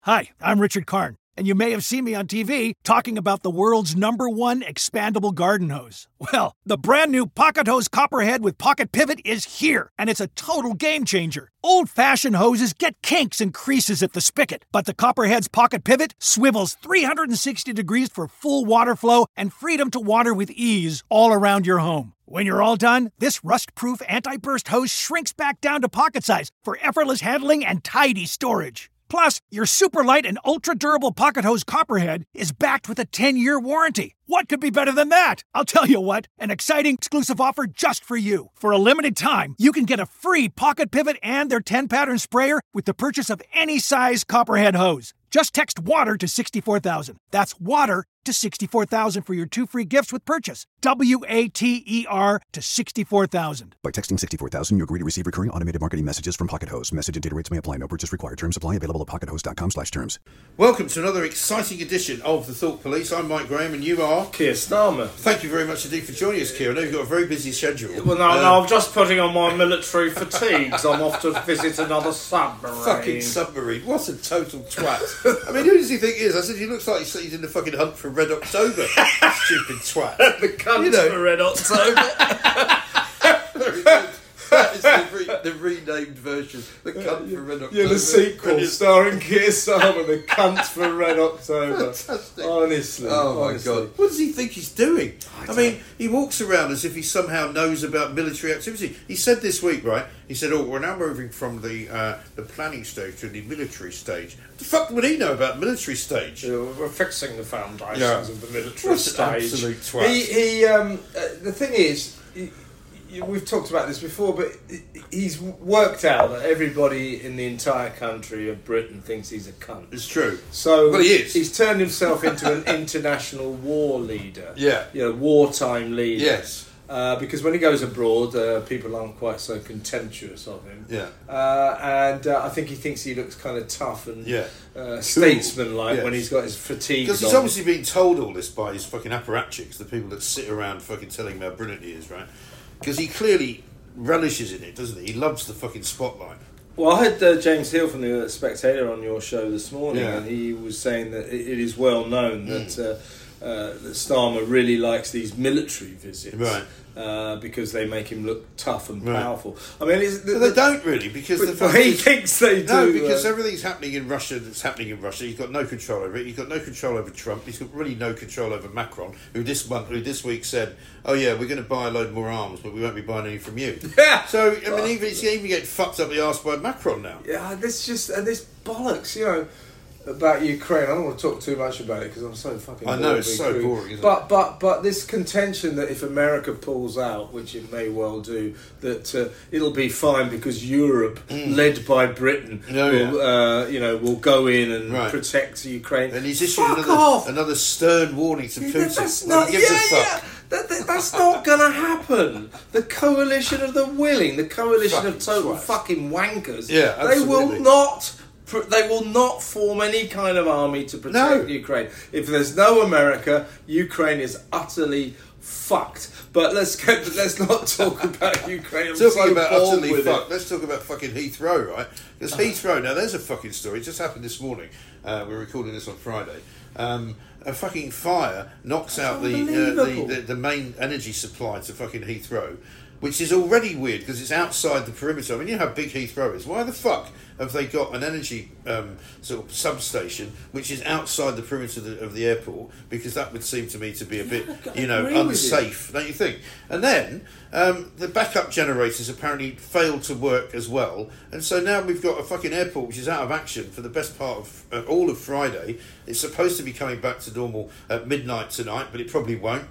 Hi, I'm Richard Karn, and you may have seen me on TV talking about the world's #1 expandable garden hose. Well, the brand new Pocket Hose Copperhead with Pocket Pivot is here, and it's a total game changer. Old-fashioned hoses get kinks and creases at the spigot, but the Copperhead's Pocket Pivot swivels 360 degrees for full water flow and freedom to water with ease all around your home. When you're all done, this rust-proof anti-burst hose shrinks back down to pocket size for effortless handling and tidy storage. Plus, your super light and ultra-durable Pocket Hose Copperhead is backed with a 10-year warranty. What could be better than that? I'll tell you what, an exciting exclusive offer just for you. For a limited time, you can get a free Pocket Pivot and their 10-pattern sprayer with the purchase of any size Copperhead hose. Just text WATER to 64,000. That's WATER to 64,000 for your 2 free gifts with purchase. WATER to 64,000. By texting 64,000, you agree to receive recurring automated marketing messages from Pocket Hose. Message and data rates may apply. No purchase required. Terms apply. Available at pockethose.com/terms. Welcome to another exciting edition of The Thought Police. I'm Mike Graham and you are... Keir Starmer. Thank you very much indeed for joining us, Keir. I know you've got a very busy schedule. Well, no, I'm just putting on my military fatigues. I'm off to visit another submarine. Fucking submarine. What a total twat. I mean, who does he think he is? I said, he looks like he's in the fucking hunt for Red October. Stupid twat. The cunt for Red October. Very good. That is the renamed version. The cunt for Red October. Yeah, the sequel starring Keir Starmer, The Cunt for Red October. Fantastic. Honestly. Oh my honestly. God. What does he think he's doing? I mean, he walks around as if he somehow knows about military activity. He said this week, right? He said, we're now moving from the planning stage to the military stage. What the fuck would he know about military stage? Yeah, we're fixing the foundations of the military What stage. an absolute twat. He the thing is... We've talked about this before, but he's worked out that everybody in the entire country of Britain thinks he's a cunt. It's true. So well, he is. He's turned himself into an international war leader. Yeah. Wartime leader. Yes. Because when he goes abroad, people aren't quite so contemptuous of him. Yeah. And I think he thinks he looks kind of tough and statesman-like when he's got his fatigue. Because he's obviously been told all this by his fucking apparatchiks, the people that sit around fucking telling him how brilliant he is, right? Because he clearly relishes in it, doesn't he? He loves the fucking spotlight. Well, I heard James Hill from the Spectator on your show this morning, Yeah. and he was saying that it is well known that Starmer really likes these military visits, right? Because they make him look tough and powerful. I mean, they don't really, because he thinks they do. No, because everything's happening in Russia. That's happening in Russia. He's got no control over it. He's got no control over Trump. He's got really no control over Macron, who this week said, "Oh yeah, we're going to buy a load more arms, but we won't be buying any from you." Yeah. So I mean, he's even getting fucked up the arse by Macron now. Yeah, this bollocks, about Ukraine. I don't want to talk too much about it because I'm so fucking bored. I know, it's so boring, isn't it? But this contention that if America pulls out, which it may well do, that it'll be fine because Europe, led by Britain, will go in and protect Ukraine. And he's issued another stern warning to Putin. That's not. That's not going to happen. The coalition of the willing, the coalition of total fucking wankers. Yeah, absolutely. They will not form any kind of army to protect Ukraine. If there's no America, Ukraine is utterly fucked. But let's not talk about Ukraine. Let's talk about fucking Heathrow, right? Because Heathrow, now there's a fucking story. It just happened this morning. We're recording this on Friday. A fucking fire knocks out the main energy supply to fucking Heathrow, which is already weird because it's outside the perimeter. I mean, you know how big Heathrow is. Why the fuck have they got an energy sort of substation which is outside the perimeter of the airport? Because that would seem to me to be a bit, unsafe, don't you think? And then the backup generators apparently failed to work as well. And so now we've got a fucking airport which is out of action for the best part of all of Friday. It's supposed to be coming back to normal at midnight tonight, but it probably won't.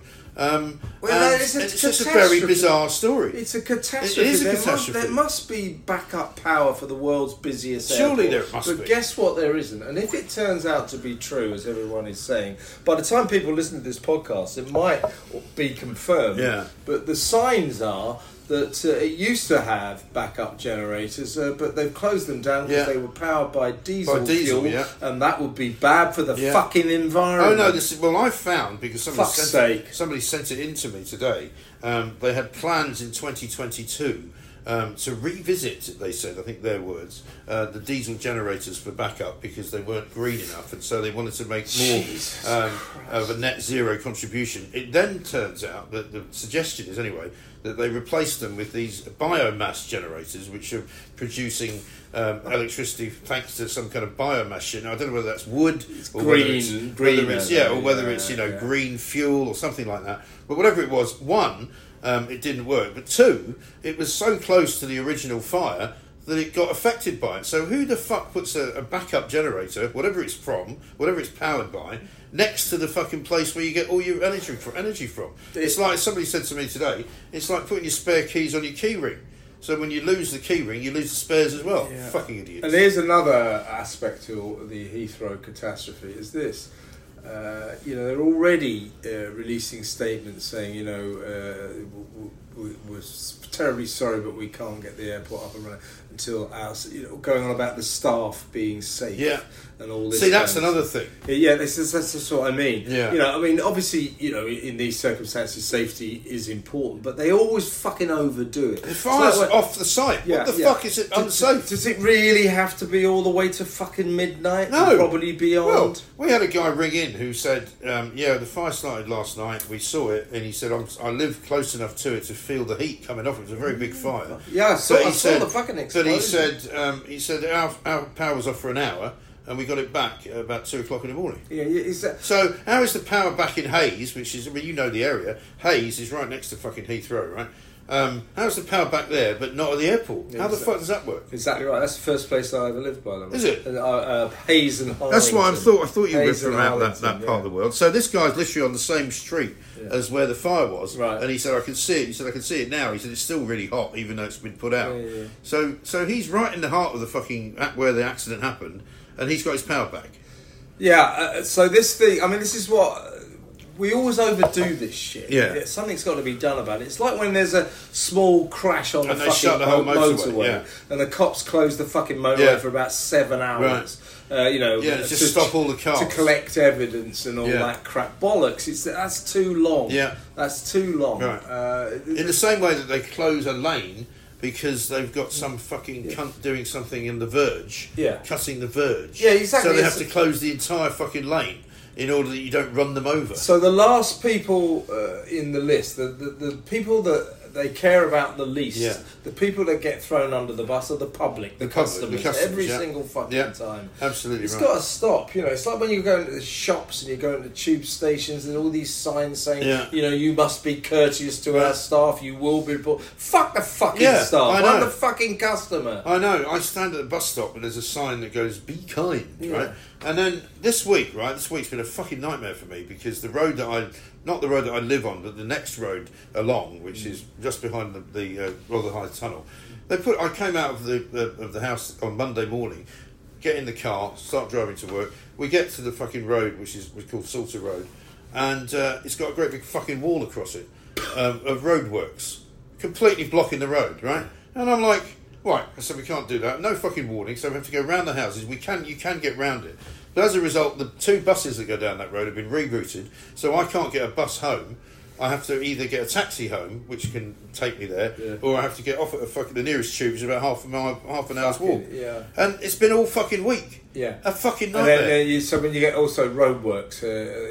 It's just a very bizarre story. It's a catastrophe. It is a catastrophe. There must be backup power for the world's busiest Surely airport. there must be. But guess what? There isn't. And if it turns out to be true, as everyone is saying, by the time people listen to this podcast, it might be confirmed. Yeah. But the signs are that it used to have backup generators, but they've closed them down because they were powered by diesel fuel, and that would be bad for the fucking environment. Oh no! I found, because somebody sent it in to me today. They had plans in 2022 to revisit, they said, I think their words, the diesel generators for backup because they weren't green enough, and so they wanted to make more of a net zero contribution. It then turns out that the suggestion is, anyway, that they replaced them with these biomass generators, which are producing electricity thanks to some kind of biomass shit. Now, I don't know whether that's wood or whether it's green fuel or something like that. But whatever it was, one, it didn't work. But two, it was so close to the original fire that it got affected by it. So who the fuck puts a backup generator, whatever it's from, whatever it's powered by, next to the fucking place where you get all your energy from? It's like somebody said to me today, it's like putting your spare keys on your key ring. So when you lose the key ring, you lose the spares as well. Yeah. Fucking idiots. And here's another aspect to the Heathrow catastrophe, is this. They're already releasing statements saying, we're terribly sorry, but we can't get the airport up and running until going on about the staff being safe. Yeah. And all this. See, that's another thing. Yeah, that's what I mean. Yeah. Obviously, in these circumstances, safety is important, but they always fucking overdo it. The fire's off the site. What the fuck is it unsafe? Does it really have to be all the way to fucking midnight? No. Probably beyond. Well, we had a guy ring in who said, the fire started last night, we saw it, and he said, I live close enough to it to feel the heat coming off. It was a very big fire. Yeah, I saw the fucking explosion. But he said our power was off for an hour, and we got it back at about 2 o'clock in the morning. So how is the power back in Hayes, which is, you know the area, Hayes is right next to fucking Heathrow, right? How's the power back there, but not at the airport? How the fuck does that work? Exactly right. That's the first place I ever lived, by the way. Is it? Hayes and Harlington. That's why I thought you were from out that part of the world. So this guy's literally on the same street as where the fire was, right. And he said, I can see it. He said, I can see it now. He said, it's still really hot, even though it's been put out. Yeah. So he's right in the heart of the fucking where the accident happened, and he's got his power back. Yeah. So this thing, this is what. We always overdo this shit. Yeah. Something's got to be done about it. It's like when there's a small crash on the fucking motorway and the cops close the fucking motorway for about 7 hours. Right. To stop all the cars. To collect evidence and all that crap. Bollocks. That's too long. Yeah. That's too long. Right. In the same way that they close a lane because they've got some fucking cunt doing something in the verge. Yeah. Cutting the verge. Yeah, exactly. So they have to close the entire fucking lane in order that you don't run them over. So the last people in the list, the people that they care about the least, the people that get thrown under the bus are the public, the customers every single fucking time. Absolutely, it's got to stop. It's like when you go into the shops and you go into tube stations and all these signs saying, you must be courteous to our staff. You will be report. Fuck the fucking staff. I'm the fucking customer. I know. I stand at the bus stop and there's a sign that goes, "Be kind," right? And then this week's been a fucking nightmare for me because the road that not the road that I live on, but the next road along, which is just behind the Rotherhithe Tunnel. I came out of the house on Monday morning, get in the car, start driving to work. We get to the fucking road, which is called Salter Road, and it's got a great big fucking wall across it of roadworks, completely blocking the road, right? And I'm like, right, so we can't do that. No fucking warning, so we have to go round the houses. You can get round it. But as a result, the 2 buses that go down that road have been rerouted, so I can't get a bus home. I have to either get a taxi home, which can take me there, or I have to get off at the nearest tube, which is about half an hour's walk. Yeah. And it's been all fucking week. Yeah. A fucking nightmare. And then, so when you get also roadworks,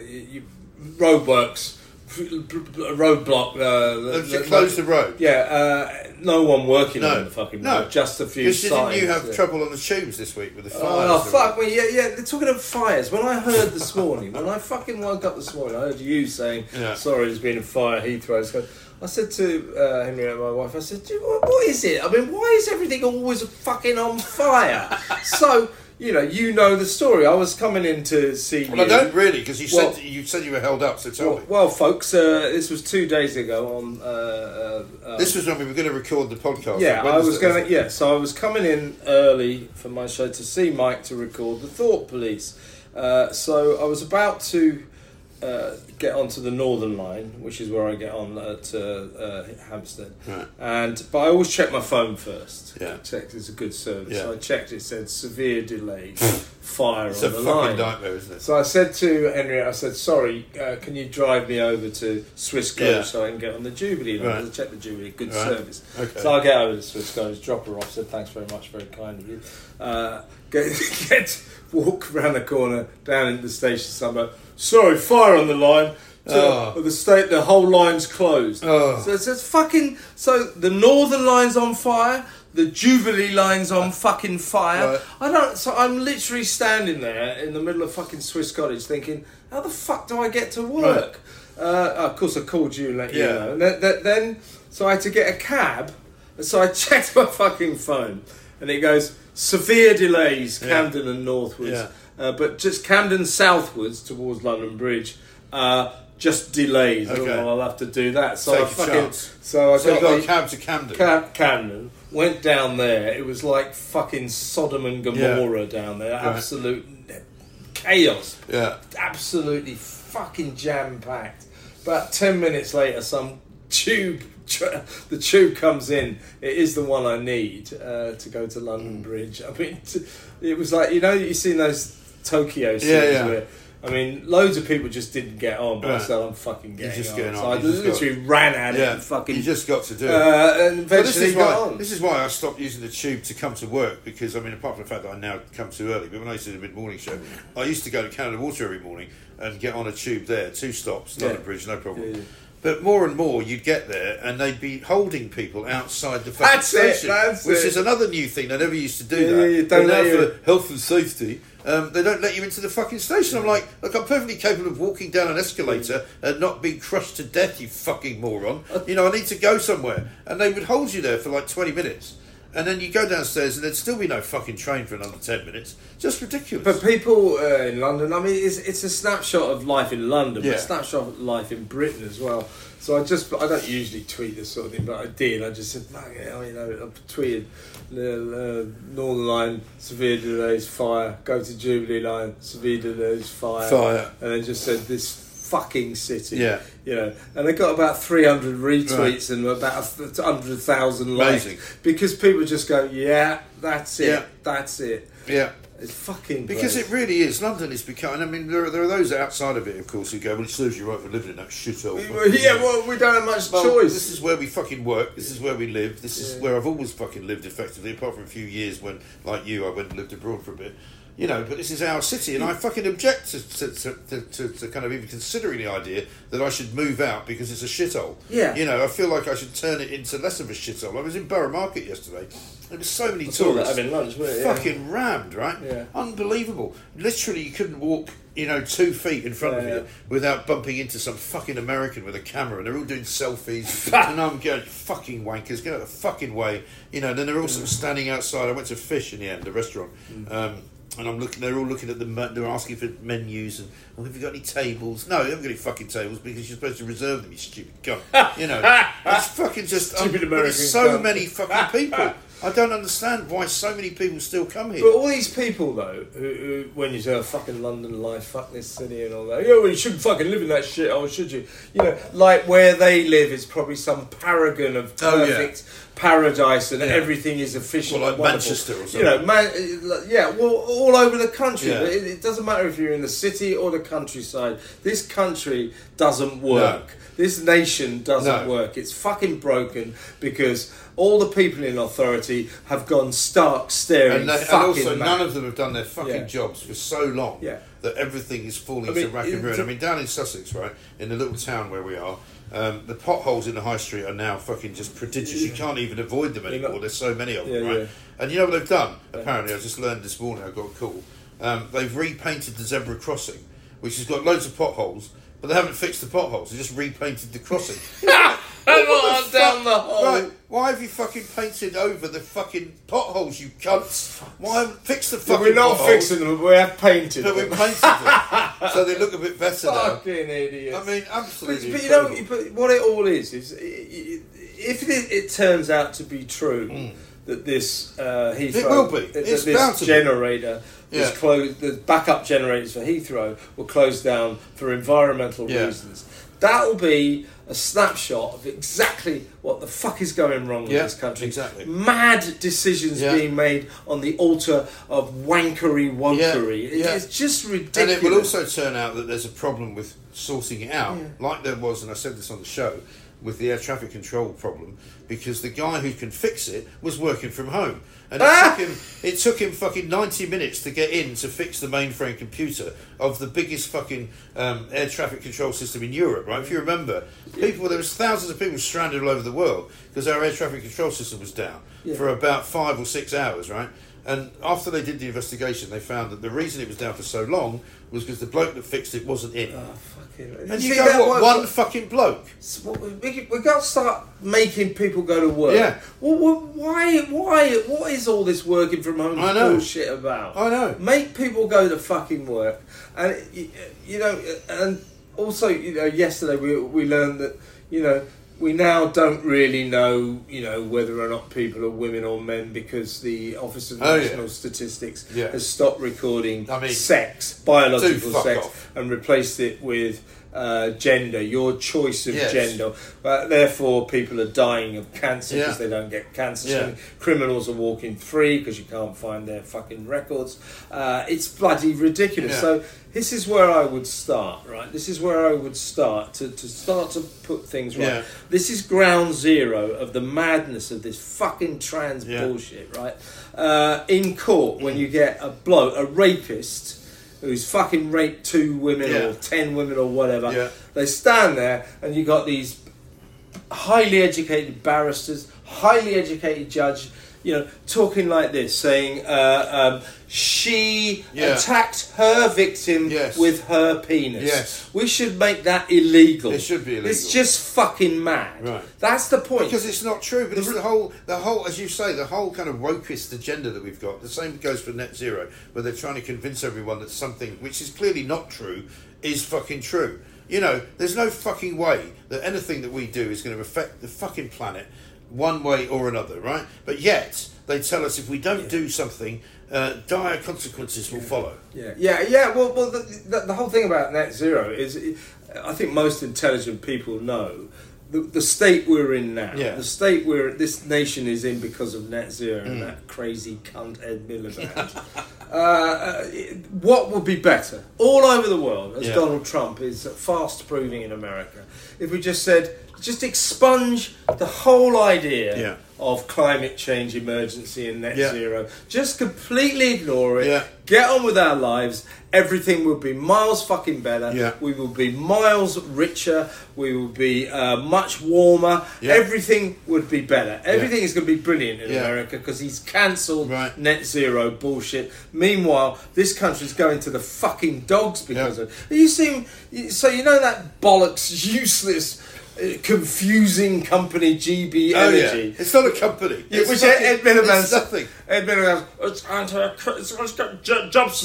roadblock. To close the road. Yeah, no one working on the fucking road. Just a few signs. Didn't you have trouble on the tubes this week with the fires? Oh, fuck me. Yeah, they're talking of fires. When I heard this morning, when I fucking woke up this morning, I heard you saying, sorry, there's been a fire at Heathrow. I said to Henrietta, my wife, I said, what is it? Why is everything always fucking on fire? So... You know the story. I was coming in to see you. Well, I don't really, because you said you were held up, so tell me. Well, folks, this was 2 days ago on... this was when we were going to record the podcast. Yeah, I was going to... Yeah, so I was coming in early for my show to see Mike to record The Thought Police. So I was about to get onto the Northern Line, which is where I get on at Hampstead. Right. But I always check my phone first. Yeah. Checked it's a good service. Yeah. So I checked, it said severe delays, fire It's on a the fucking line. nightmare, isn't it? So I said to Henriette, I said, sorry, can you drive me over to Swisscoach so I can get on the Jubilee line? Right. I checked the Jubilee, good Right. service. Okay. So I get over to Swisscoach, drop her off, said thanks very much, very kind of you. Walk around the corner, down into the station somewhere. Sorry, fire on the line. The whole line's closed. So it says so the Northern Line's on fire, the Jubilee Line's on fucking fire. Right. So I'm literally standing there in the middle of fucking Swiss Cottage thinking, how the fuck do I get to work? Right. Of course I called you and let you know. And then so I had to get a cab. So I checked my fucking phone and it goes, severe delays, Camden and northwards. Yeah. But just Camden southwards towards London Bridge, just delays. Okay. I'll have to do that. So Take I a fucking chance. so you got a cab to Camden. Camden went down there. It was like fucking Sodom and Gomorrah down there. Right. Absolute chaos. Yeah. Absolutely fucking jam packed. About 10 minutes later, some the tube comes in. It is the one I need to go to London Bridge. I mean, it was like, you've seen those Tokyo scenes where, I mean, loads of people just didn't get on, but I said, I'm fucking getting on. So I literally ran at it and fucking... You just got to do it. And eventually got on. This is why I stopped using the tube to come to work, because, I mean, apart from the fact that I now come too early, but when I used to do the mid-morning show, I used to go to Canada Water every morning and get on a tube there, 2 stops, London Bridge, no problem. Yeah. But more and more, you'd get there and they'd be holding people outside the fucking station, which is another new thing. They never used to do that. But now for health and safety, they don't let you into the fucking station. I'm like, look, I'm perfectly capable of walking down an escalator and not being crushed to death, you fucking moron. I need to go somewhere. And they would hold you there for like 20 minutes. And then you go downstairs and there'd still be no fucking train for another 10 minutes. Just ridiculous. But people in London, I mean, it's a snapshot of life in London, but a snapshot of life in Britain as well. So I don't usually tweet this sort of thing, but I did. I just said, I tweeted Northern Line, severe delays, fire. Go to Jubilee Line, severe delays, fire. And then just said this fucking city, and they got about 300 retweets and about 100,000 likes because people just go, that's it. It's fucking because it really is. London is becoming. I mean, there are those outside of it, of course, who go, well, it serves you right for living in that shithole. We don't have much choice. This is where we fucking work. This is where we live. This is where I've always fucking lived, effectively, apart from a few years when, like you, I went and lived abroad for a bit. But this is our city, and I fucking object to kind of even considering the idea that I should move out because it's a shithole. Yeah. I feel like I should turn it into less of a shithole. I was in Borough Market yesterday. There were so many tourists. Having lunch, fucking rammed, right? Yeah. Unbelievable. Literally, you couldn't walk, 2 feet in front of you without bumping into some fucking American with a camera, and they're all doing selfies. And I'm going, fucking wankers, get out of the fucking way. And then they're all sort of standing outside. I went to Fish in the end, the restaurant. And I'm looking. They're all looking at they're asking for menus and, have you got any tables? No, you haven't got any fucking tables because you're supposed to reserve them. You stupid cunt. It's fucking just stupid American. There's so many fucking people. I don't understand why so many people still come here. But all these people, though, who when you say, fucking London life, fuck this city and all that, well, you shouldn't fucking live in that shit, should you? Like where they live is probably some paragon of perfect paradise and everything is efficient. Well, like Manchester or something. All over the country. Yeah. It doesn't matter if you're in the city or the countryside. This country doesn't work. No. This nation doesn't work. It's fucking broken because all the people in authority have gone stark staring. And also, none of them have done their fucking jobs for so long that everything is falling to rack and ruin. I mean, down in Sussex, right, in the little town where we are, the potholes in the high street are now fucking just prodigious. You can't even avoid them anymore. There's so many of them, right? And you know what they've done? Apparently, I just learned this morning, I got a call. They've repainted the zebra crossing, which has got loads of potholes, but they haven't fixed the potholes. They just repainted the crossing. Down the hole. Right, why have you fucking painted over the fucking potholes, you cunts? Why haven't fixed the fucking We're not potholes? fixing them, we have painted them. But we painted them, so they look a bit better now. Fucking idiots. I mean, absolutely. But what it all is if it turns out to be true that this Heathrow, it will be. It's bound to generator was closed. The backup generators for Heathrow were closed down for environmental reasons. That'll be a snapshot of exactly what the fuck is going wrong with this country. Exactly. Mad decisions being made on the altar of wankery wokery. It's just ridiculous. And it will also turn out that there's a problem with sorting it out, like there was, and I said this on the show, with the air traffic control problem, because the guy who can fix it was working from home. And it took him fucking 90 minutes to get in to fix the mainframe computer of the biggest fucking air traffic control system in Europe, right? If you remember, there was thousands of people stranded all over the world because our air traffic control system was down for about 5 or 6 hours, right? And after they did the investigation, they found that the reason it was down for so long was because the bloke that fixed it wasn't in. Oh, fucking... And you go, one fucking bloke? We've got to start making people go to work. Yeah. Well, why? What is all this working from home bullshit about? I know. Make people go to fucking work. And, and also, yesterday we learned that, we now don't really know, whether or not people are women or men because the Office of National Statistics has stopped recording sex, biological sex, and replaced it with gender, your choice of gender. Therefore, people are dying of cancer because they don't get cancer. Criminals are walking free because you can't find their fucking records. It's bloody ridiculous. Yeah. So this is where I would start, right? This is where I would start to start to put things right. Yeah. This is ground zero of the madness of this fucking trans bullshit, right? In court, when you get a bloke, a rapist, who's fucking raped 2 women or 10 women or whatever, they stand there and you got these highly educated barristers, highly educated judge, talking like this, saying she attacked her victim with her penis. Yes. We should make that illegal. It should be illegal. It's just fucking mad. Right. That's the point. Because it's not true, but it's the whole, as you say, the whole kind of wokeist agenda that we've got. The same goes for net zero, where they're trying to convince everyone that something which is clearly not true is fucking true. There's no fucking way that anything that we do is going to affect the fucking planet one way or another, right? But yet they tell us if we don't do something, dire consequences will follow. Well, the whole thing about net zero is, I think most intelligent people know the state we're in now, the state this nation is in because of net zero and that crazy cunt Ed Miliband. What would be better all over the world, as Donald Trump is fast proving in America, if we just said, just expunge the whole idea of climate change emergency and net zero. Just completely ignore it. Get on with our lives. Everything will be miles fucking better. We will be miles richer. We will be much warmer. Everything would be better. Everything is going to be brilliant in America because he's cancelled net zero bullshit. Meanwhile, this country's going to the fucking dogs because of it. So that bollocks, useless, confusing company GB Energy. It's not a company. Which Ed Miliband's nothing. Ed Miliband, it's got jobs for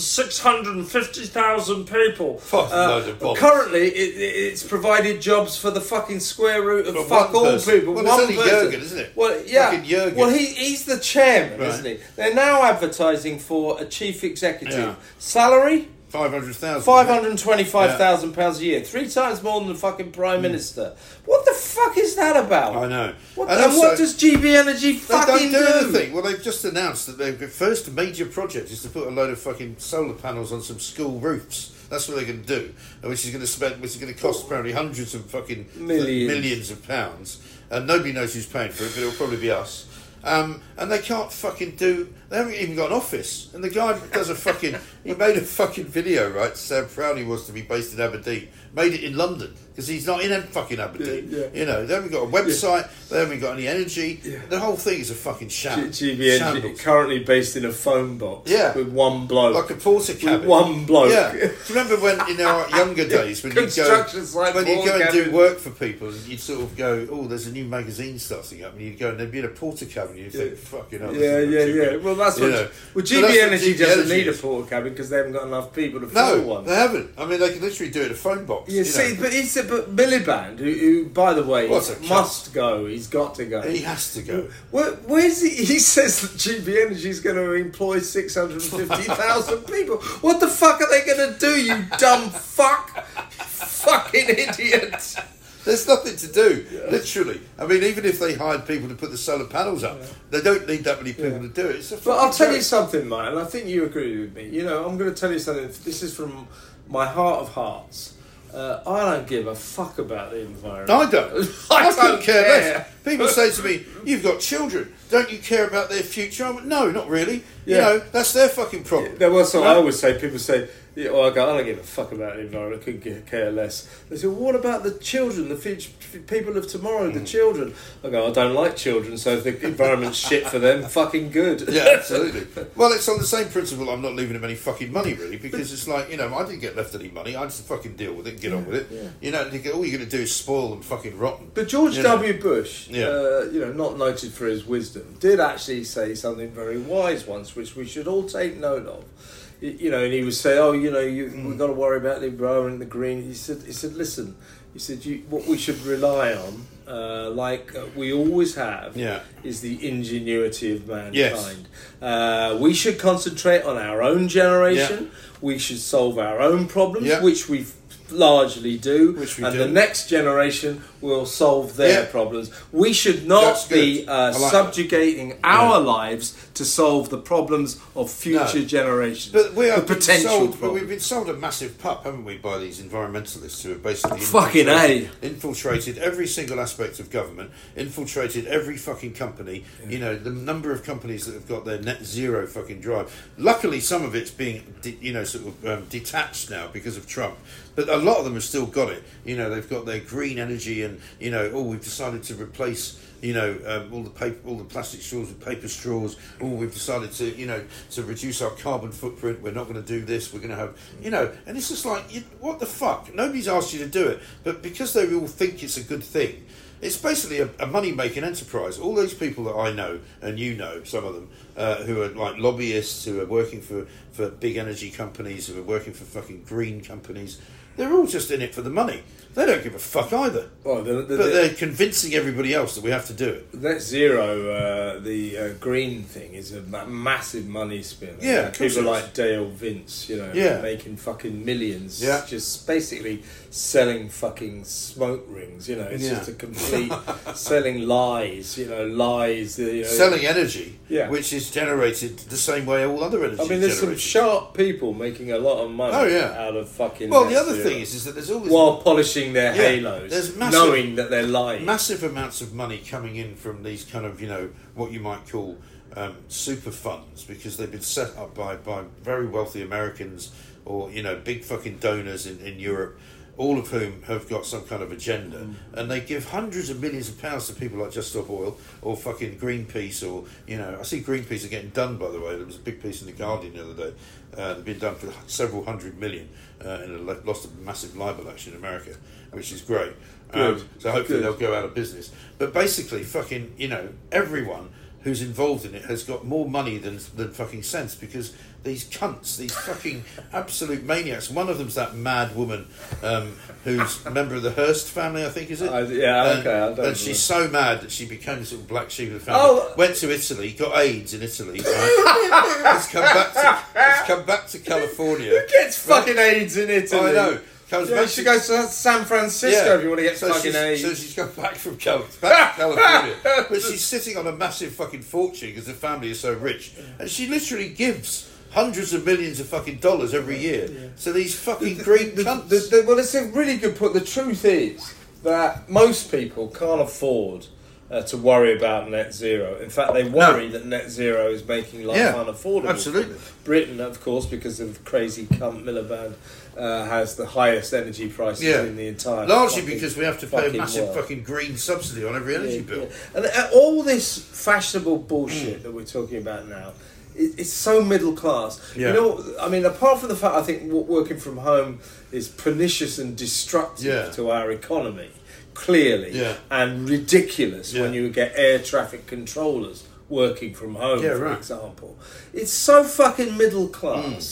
650,000 people. Currently, it's provided jobs for the fucking square root of fuck all people. Well, it's only Jürgen, isn't it? Well, Jürgen. Well, he's the chairman, isn't he? They're now advertising for a chief executive. Salary? 500,000. £525,000 a year, 3 times more than the fucking Prime Minister. What the fuck is that about? I know. What does GB Energy fucking do? They don't do anything. Well, they've just announced that their first major project is to put a load of fucking solar panels on some school roofs. That's what they're going to do, which is going to cost apparently hundreds of fucking millions of pounds. And nobody knows who's paying for it, but it'll probably be us. And they can't fucking they haven't even got an office. And the guy does he made a fucking video, right, to say how proud he was to be based in Aberdeen. Made it in London, because he's not in fucking Aberdeen. They haven't got a website, they haven't got any energy. The whole thing is a fucking sham. GB Energy, currently based in a phone box with one bloke. Like a porter cabin. With one bloke. Do you remember when, in our younger days, when you go and do work for people, and you'd sort of go, oh, there's a new magazine starting up, and you'd go, and there'd be in a porter cabin, and you'd think, fucking hell. Well, that's what... GB Energy doesn't need a porter cabin, because they haven't got enough people to fill one. No, they haven't. I mean, they can literally do it in a phone box. Yeah, but Miliband, who by the way, must go. He's got to go. He has to go. Where's he? He says that GB Energy is going to employ 650,000 people. What the fuck are they going to do, you dumb fuck? Fucking idiot. There's nothing to do, literally. I mean, even if they hired people to put the solar panels up, they don't need that many people to do it. But I'll tell you something, mate, and I think you agree with me. You know, I'm going to tell you something. This is from my heart of hearts. I don't give a fuck about the environment. I don't. I don't care less. People say to me, "You've got children. Don't you care about their future?" I'm like, no, not really. Yeah. You know, that's their fucking problem. There was I always say. People say, I don't give a fuck about the environment. I couldn't care less. They say, well, what about the children, the future people of tomorrow, the children? I go, I don't like children, so if the environment's shit for them, fucking good. Yeah, absolutely. Well, it's on the same principle. I'm not leaving them any fucking money, really, because it's like, I didn't get left any money. I just fucking deal with it and get on with it. Yeah. All you're going to do is spoil them fucking rotten. But George W. Bush, not noted for his wisdom, did actually say something very wise once, which we should all take note of. And he would say, we've got to worry about the environment, the green. He said, listen, what we should rely on, we always have, is the ingenuity of mankind. Yes. We should concentrate on our own generation. Yeah. We should solve our own problems, which we largely do, the next generation will solve their problems. We should not be subjugating our lives to solve the problems of future generations. But we've been sold a massive pup, haven't we, by these environmentalists who have basically infiltrated every single aspect of government, infiltrated every fucking company. The number of companies that have got their net zero fucking drive. Luckily, some of it's being detached now because of Trump. But a lot of them have still got it. They've got their green energy, and we've decided to replace all the plastic straws with paper straws. We've decided to reduce our carbon footprint. We're not going to do this. We're going to have and it's just like, what the fuck? Nobody's asked you to do it, but because they all think it's a good thing, it's basically a money-making enterprise. All those people that I know, and some of them, who are like lobbyists, who are working for big energy companies, who are working for fucking green companies, they're all just in it for the money. They don't give a fuck either. But they're convincing everybody else that we have to do it. Net zero, the green thing, is a massive money spin. Yeah, people like Dale Vince, making fucking millions, just basically selling fucking smoke rings. It's just a complete selling lies. Selling energy, which is generated the same way all other energy. I mean, there's some sharp people making a lot of money out of fucking. Well, the other thing is that there's all this while polishing their halos, knowing that they're lying. Massive amounts of money coming in from these kind of, what you might call super funds, because they've been set up by very wealthy Americans or, big fucking donors in Europe, all of whom have got some kind of agenda, and they give hundreds of millions of pounds to people like Just Stop Oil or fucking Greenpeace, or I see Greenpeace are getting done, by the way. There was a big piece in the Guardian the other day. They've been done for several hundred million and lost a massive libel action in America, which is great. So hopefully they'll go out of business. But basically, fucking everyone who's involved in it has got more money than fucking sense, because these cunts, these fucking absolute maniacs. One of them's that mad woman who's a member of the Hearst family, I think, is it? And she's so mad that she became the sort of black sheep of the family. Went to Italy, got AIDS in Italy. Right? Has come back to California. Who gets fucking AIDS in Italy? I know. You should go to San Francisco if you want to get fucking AIDS. So she's gone back to California. But she's sitting on a massive fucking fortune because the family is so rich. And she literally gives hundreds of millions of fucking dollars every year. So these fucking green cunts. Well, it's a really good point. The truth is that most people can't afford to worry about net zero. In fact, they worry that net zero is making life unaffordable. Absolutely. Britain, of course, because of crazy cunt Miliband, has the highest energy prices in the entire. Largely because we have to pay a massive fucking green subsidy on every energy bill. And all this fashionable bullshit that we're talking about now, it's so middle class. I mean, apart from the fact I think working from home is pernicious and destructive to our economy, clearly, and ridiculous when you get air traffic controllers working from home, for example. It's so fucking middle class.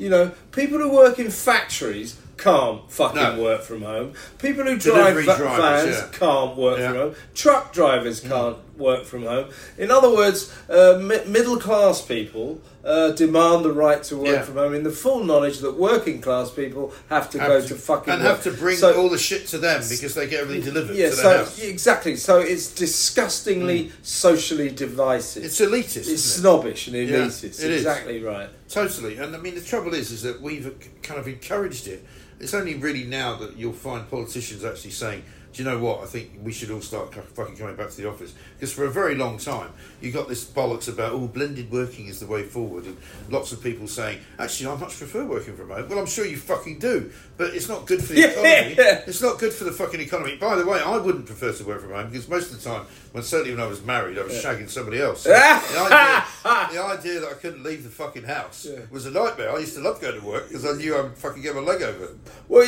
You know, people who work in factories can't fucking work from home. People who drive vans can't work from home. Truck drivers can't work from home. In other words, middle class people demand the right to work from home in the full knowledge that working class people have to go to fucking and work. have to bring all the shit to them because they get everything delivered to their house. Exactly. So it's disgustingly socially divisive. It's elitist. It's snobbish and elitist. It is. Exactly right. Totally. And I mean, the trouble is that we've kind of encouraged it. It's only really now that you'll find politicians actually saying, do you know what, I think we should all start fucking coming back to the office. Because for a very long time, you got this bollocks about, blended working is the way forward. And lots of people saying, actually, I much prefer working from home. Well, I'm sure you fucking do. But it's not good for the economy. It's not good for the fucking economy. By the way, I wouldn't prefer to work from home because most of the time, certainly when I was married, I was shagging somebody else. So the idea that I couldn't leave the fucking house was a nightmare. I used to love going to work because I knew I'd fucking get my leg over. Well,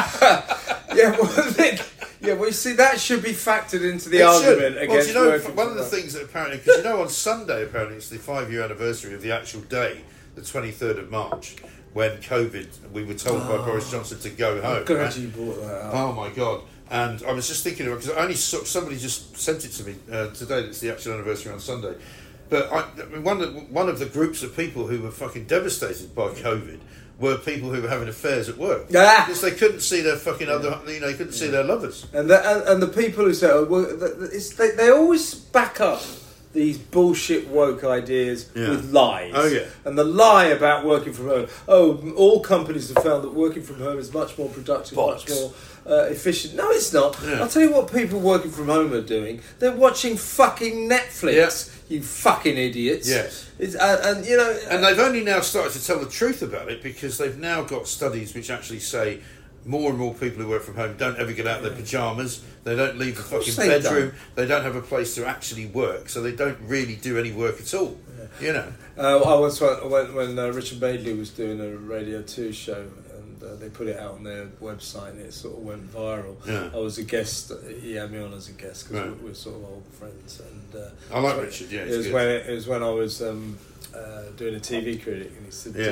well, you see, that should be factored into the argument against working. One of the things that apparently, because on Sunday, apparently, it's the 5-year anniversary of the actual day, the 23rd of March, when COVID, we were told by Boris Johnson to go home. I'm glad you brought that up. Oh, my God. And I was just thinking about it, because I only somebody just sent it to me today, that's the actual anniversary on Sunday. But one of the groups of people who were fucking devastated by COVID were people who were having affairs at work because they couldn't see their fucking they couldn't see their lovers. And the people who say, they always back up these bullshit woke ideas with lies. Oh yeah. And the lie about working from home. All companies have found that working from home is much more productive, much more efficient. No, it's not. Yeah. I'll tell you what people working from home are doing. They're watching fucking Netflix. Yeah. You fucking idiots. Yes. And they've only now started to tell the truth about it because they've now got studies which actually say more and more people who work from home don't ever get out of their pyjamas. They don't leave the fucking bedroom. They don't have a place to actually work, so they don't really do any work at all. Yeah. You know. I once when Richard Madeley was doing a Radio 2 show. They put it out on their website and it sort of went viral. Yeah. I was a guest. He had me on as a guest because we're sort of old friends. And I like Richard. Yeah, it was when I was doing a TV critic, and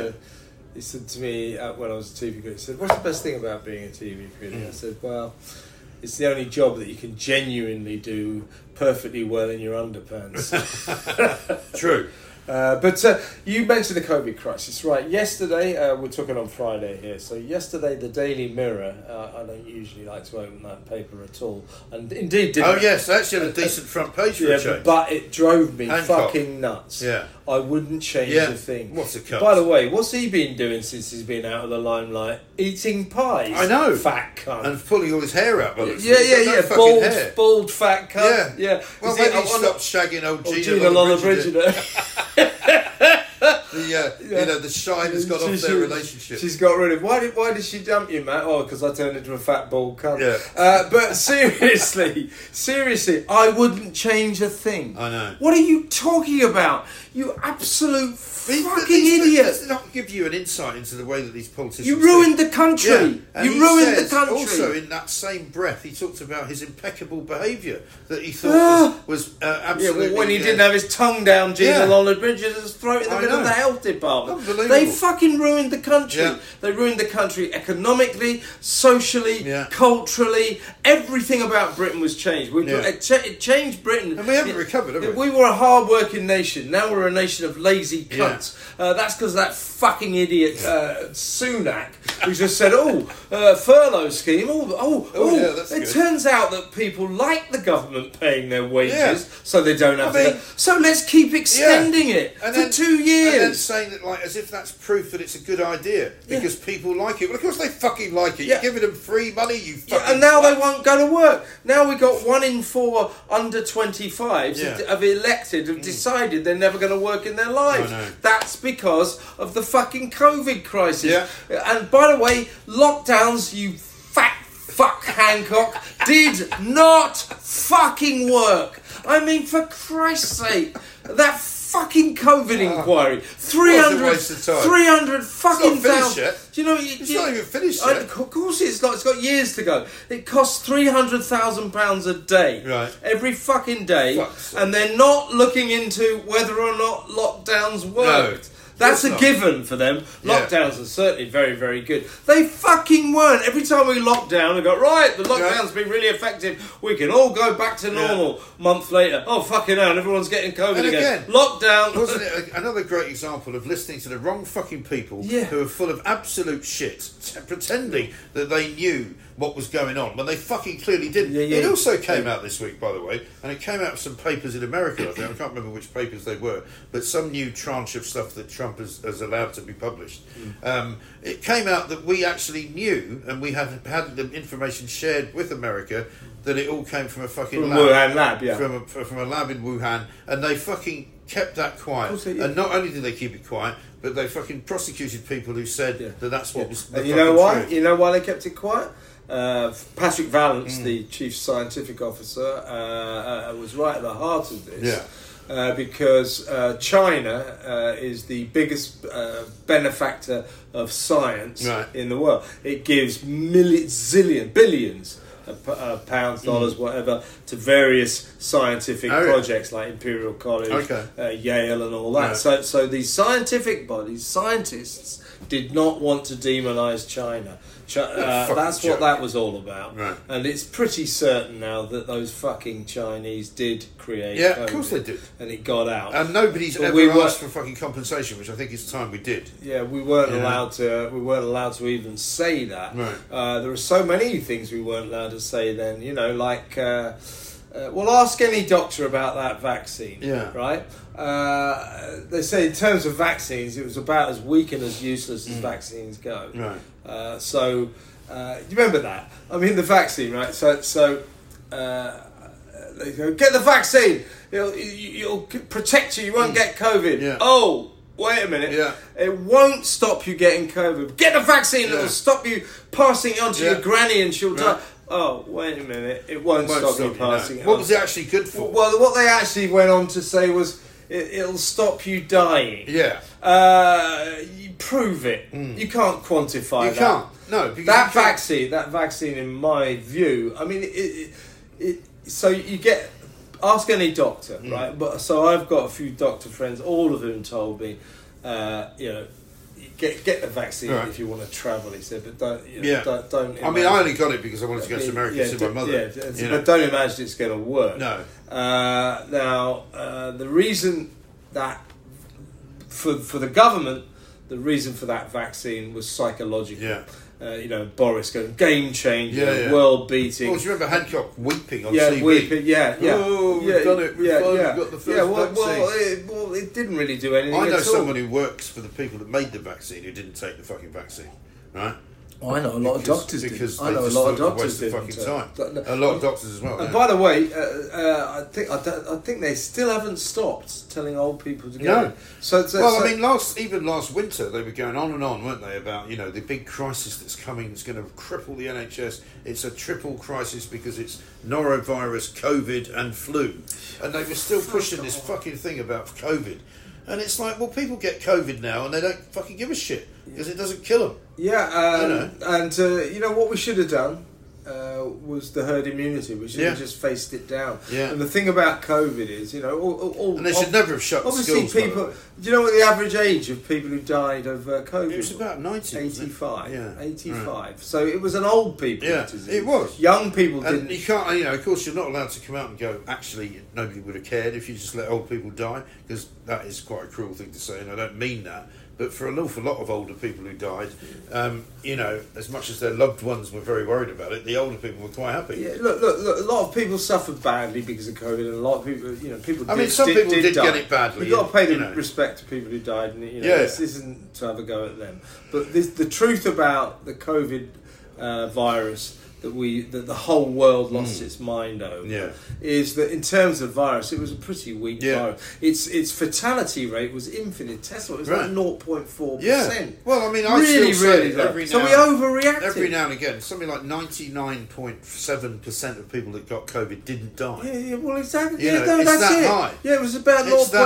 he said to me when I was a TV critic, he said, "What's the best thing about being a TV critic?" I said, "Well, it's the only job that you can genuinely do perfectly well in your underpants." True. But you mentioned the COVID crisis, right? Yesterday, we're talking on Friday here, so yesterday the Daily Mirror, I don't usually like to open that paper at all, and indeed didn't. Oh yes, they actually had a decent front page for a change. But it drove me fucking nuts. Yeah. I wouldn't change a thing. What's a cunt? By the way, what's he been doing since he's been out of the limelight? Eating pies. I know. Fat cunt. And pulling all his hair out. Bald fat cunt. Yeah. Well, maybe he stopped shagging old Gina Lollobrigida. The shine has gone off their relationship. She's got rid of. Why did she dump you, Matt? Oh, because I turned into a fat bald cunt. Yeah. But seriously, I wouldn't change a thing. I know. What are you talking about? You absolute fucking idiot! Does it not give you an insight into the way that these politicians? You ruined the country. Yeah. You ruined the country. Also, in that same breath, he talked about his impeccable behaviour that he thought was absolutely. Yeah, when he didn't have his tongue down Gina Lollobrigida's throat in the middle of the health department. Unbelievable. They fucking ruined the country. Yeah. They ruined the country economically, socially, culturally. Everything about Britain was changed. It changed Britain, and we haven't recovered. Have we? We were a hard-working nation. Now we're a nation of lazy cunts. That's because that fucking idiot Sunak, who just said, furlough scheme. It turns out that people like the government paying their wages, so they don't have to. So let's keep extending it for 2 years. And then saying that, like, as if that's proof that it's a good idea because people like it. Well, of course they fucking like it. You're giving them free money, you fucking. And now they won't go to work. Now we got 1 in 4 under 25s have elected, have decided they're never going to work in their lives. That's because of the fucking COVID crisis. Yeah. And by the way, lockdowns, you fat fuck Hancock, did not fucking work. I mean, for Christ's sake, that fucking COVID inquiry, 300 fucking thousand. Do you know? It's not even finished yet. Of course, it's not. It's got years to go. It costs £300,000 a day, every fucking day, and they're not looking into whether or not lockdowns worked. No. That's a given for them. Lockdowns are certainly very, very good. They fucking weren't. Every time we locked down, we go, right, the lockdown's been really effective. We can all go back to normal. Month later, oh, fucking hell, everyone's getting COVID again. Lockdown. Wasn't it another great example of listening to the wrong fucking people who are full of absolute shit, pretending that they knew what was going on when they fucking clearly didn't. It also came out this week, by the way, and it came out of some papers in America, I think. I can't remember which papers they were, but some new tranche of stuff that Trump has allowed to be published. It came out that we actually knew, and we had the information shared with America, that it all came from a fucking Wuhan lab, from a lab in Wuhan, and they fucking kept that quiet. And not only did they keep it quiet, but they fucking prosecuted people who said that that's what was. And you know why? You know why they kept it quiet? Patrick Vallance, the chief scientific officer, was right at the heart of this. Because China is the biggest benefactor of science in the world. It gives billions of pounds, dollars, whatever, to various scientific projects like Imperial College, Yale, and all that. So these scientific bodies, scientists, did not want to demonise China. That's what that was all about. And it's pretty certain now that those fucking Chinese did create COVID, of course they did. And it got out. And nobody's ever asked for fucking compensation, which I think it's time we did. Yeah, we weren't allowed to even say that. There were so many things we weren't allowed to say then, like well, ask any doctor about that vaccine. Right? They say in terms of vaccines, it was about as weak and as useless as vaccines go. So you remember that? I mean, the vaccine, right? So they go, get the vaccine. It'll protect you. You won't get COVID. Oh, wait a minute. It won't stop you getting COVID. Get the vaccine. It'll stop you passing it on to your granny and she'll die. Oh, wait a minute. It won't stop you passing it on. What was it actually good for? Well, what they actually went on to say was it'll stop you dying. You prove it. You can't quantify that. You can't. No. That vaccine, in my view, I mean, so you get... Ask any doctor, right? But so I've got a few doctor friends, all of whom told me, get the vaccine if you want to travel. He said, but don't. I mean, I only got it because I wanted to go to America to see my mother. But don't imagine it's going to work. No. Now, the reason that for the government, the reason for that vaccine was psychological. Boris going, game changer, world beating. Well, do you remember Hancock weeping on TV? Oh, we've done it. We've got the first vaccine. Well, it didn't really do anything. I know someone who works for the people that made the vaccine who didn't take the fucking vaccine, right? I know a lot of doctors did. I know a lot of doctors did. A lot of doctors as well. And by the way, I think they still haven't stopped telling old people to go. No. I mean, last winter they were going on and on, weren't they, about the big crisis that's coming, that's going to cripple the NHS. It's a triple crisis because it's norovirus, COVID, and flu, and they were still pushing this fucking thing about COVID. And it's like, well, people get COVID now and they don't fucking give a shit because it doesn't kill them. And what we should have done was the herd immunity. We should have just faced it down. And the thing about COVID is, and they should never have shut obviously schools. People, do you know what the average age of people who died of COVID? It was about 90. 85. 85. Right. So it was an old people disease. It was. Young people didn't. You can't, of course, you're not allowed to come out and go, actually, nobody would have cared if you just let old people die, because that is quite a cruel thing to say, and I don't mean that. But for an awful lot of older people who died, as much as their loved ones were very worried about it, the older people were quite happy. Yeah, look, a lot of people suffered badly because of COVID, and a lot of people, some people did get it badly. You've got to pay the respect to people who died, and this isn't to have a go at them. But the truth about the COVID virus that the whole world lost its mind over is that in terms of virus, it was a pretty weak virus. Its fatality rate was infinitesimal. It was like 0.4%. Well, I mean, I really, still say really so we overreacted. Every now and again, something like 99.7% of people that got COVID didn't die. Yeah, well, exactly. That's it. High. Yeah, it was about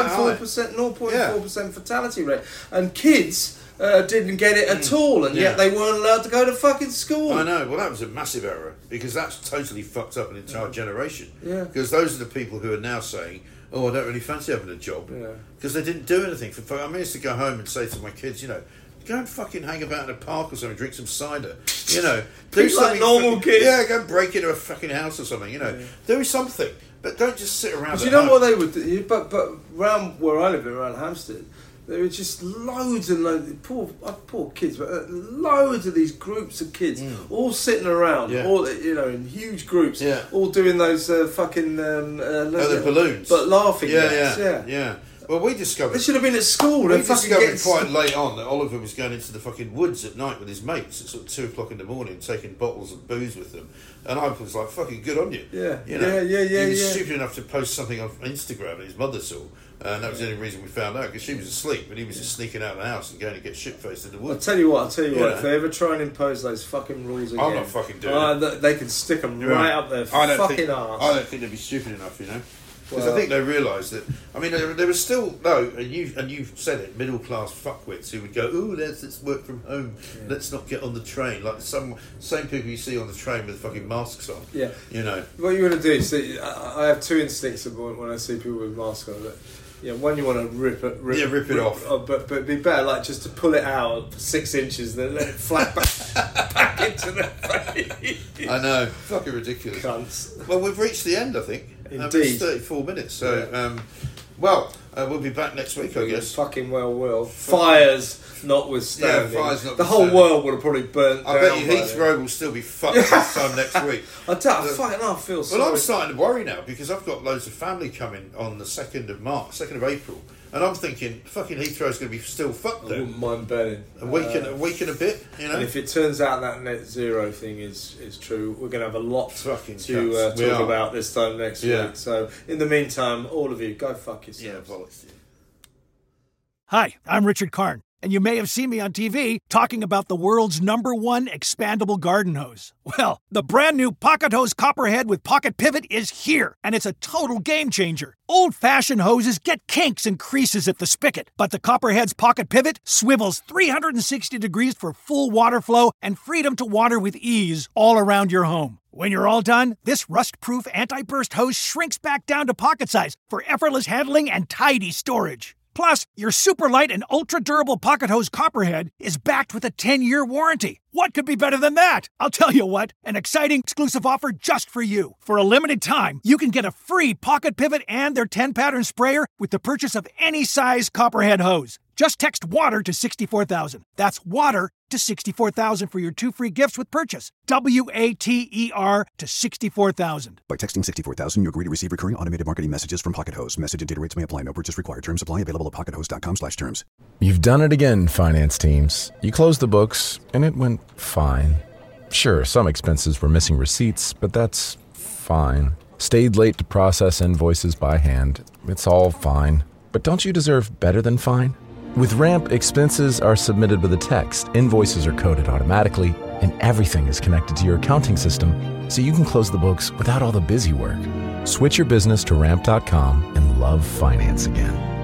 0.4% fatality rate. And kids didn't get it at all, and yet they weren't allowed to go to fucking school. I know. Well, that was a massive error, because that's totally fucked up an entire generation. Because those are the people who are now saying, oh, I don't really fancy having a job. Because they didn't do anything. I used to go home and say to my kids, you know, go and fucking hang about in a park or something, drink some cider, you know. Do something like normal kids. Yeah, go and break into a fucking house or something, you know. Do something. But don't just sit around. Do you know what they would do? But around where I live, around Hampstead, there were just loads and loads, poor kids, but loads of these groups of kids all sitting around, all, you know, in huge groups, all doing those fucking the balloons, but laughing. Yeah. Well, we discovered... They should have been at school. We discovered quite late on that Oliver was going into the fucking woods at night with his mates at sort of 2 o'clock in the morning, taking bottles of booze with them. And I was like, fucking good on you. Yeah. You know, he was stupid enough to post something on Instagram that his mother saw. And that was the only reason we found out, because she was asleep, but he was just sneaking out of the house and going to get shit-faced in the woods. I'll tell you what, if they ever try and impose those fucking rules again... I'm not fucking doing it. They can stick them right up their fucking arse. I don't think they'd be stupid enough, you know. Because I think they realised that. I mean, there was still and you've said it, middle class fuckwits who would go, "Ooh, let's work from home. Let's not get on the train." Like same people you see on the train with fucking masks on. Yeah, you know. What you want to do? See, I have two instincts when I see people with masks on. One, you want to rip it off. But it'd be better, like, just to pull it out 6 inches, then let it flat back into the face. I know, fucking ridiculous. Cunts. Well, we've reached the end, I think. Indeed. It's 34 minutes, so we'll be back next week, I guess. Fucking well will. Fires notwithstanding. Yeah, fires notwithstanding. The whole world would have probably burnt down. I bet you Heathrow will still be fucked this time next week. I feel sorry. Well, I'm starting to worry now, because I've got loads of family coming on the 2nd of April. And I'm thinking, fucking Heathrow's going to be still fucked there. I wouldn't mind betting. A week and a bit, you know. And if it turns out that net zero thing is true, we're going to have a lot to talk about this time next week. So, in the meantime, all of you, go fuck yourselves. Yeah, bollocks. Hi, I'm Richard Karn, and you may have seen me on TV talking about the world's #1 expandable garden hose. Well, the brand new Pocket Hose Copperhead with Pocket Pivot is here, and it's a total game changer. Old-fashioned hoses get kinks and creases at the spigot, but the Copperhead's Pocket Pivot swivels 360 degrees for full water flow and freedom to water with ease all around your home. When you're all done, this rust-proof anti-burst hose shrinks back down to pocket size for effortless handling and tidy storage. Plus, your super light and ultra-durable Pocket Hose Copperhead is backed with a 10-year warranty. What could be better than that? I'll tell you what, an exciting exclusive offer just for you. For a limited time, you can get a free Pocket Pivot and their 10-pattern sprayer with the purchase of any size Copperhead hose. Just text WATER to 64,000. That's WATER to 64,000 for your 2 free gifts with purchase. WATER to 64,000. By texting 64,000, you agree to receive recurring automated marketing messages from Pocket Hose. Message and data rates may apply. No purchase required. Terms apply. Available at pockethose.com/terms. You've done it again, finance teams. You closed the books, and it went fine. Sure, some expenses were missing receipts, but that's fine. Stayed late to process invoices by hand. It's all fine. But don't you deserve better than fine? With Ramp, expenses are submitted with a text, invoices are coded automatically, and everything is connected to your accounting system, so you can close the books without all the busy work. Switch your business to Ramp.com and love finance again.